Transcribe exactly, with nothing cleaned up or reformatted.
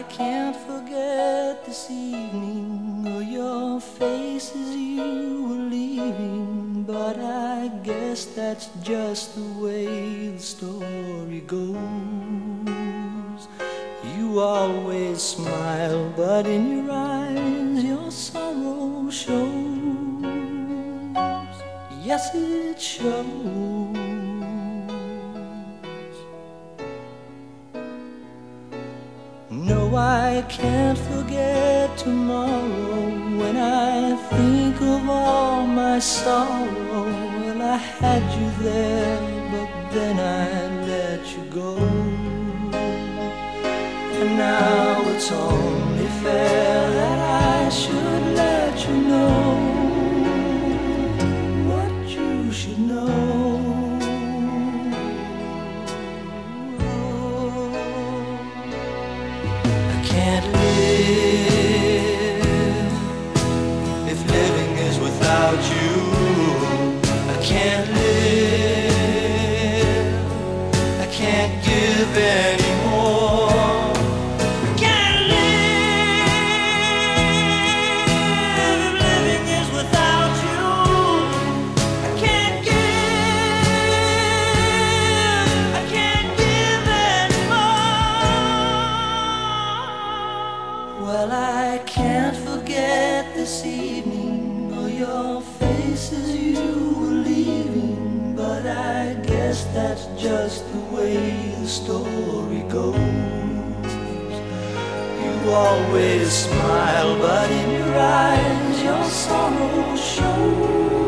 can't forget this evening or your face as you were leaving, but I guess that's just the way the story goes. You always smile, but in your eyes your sorrow shows. Yes, it shows. No, I can't forget tomorrow when I think of all my sorrow. Well, I had you there, but then I let you go. And now it's only fair that I should let you know what you should know. Can't live if living is without you. I can't live, I can't give anymore. I can't live if living is without you. I can't give, I can't give anymore. Well, I can't forget this evening or your face as you were leaving, but I guess that's just the way the story goes. You always smile, but in your eyes your sorrow shows.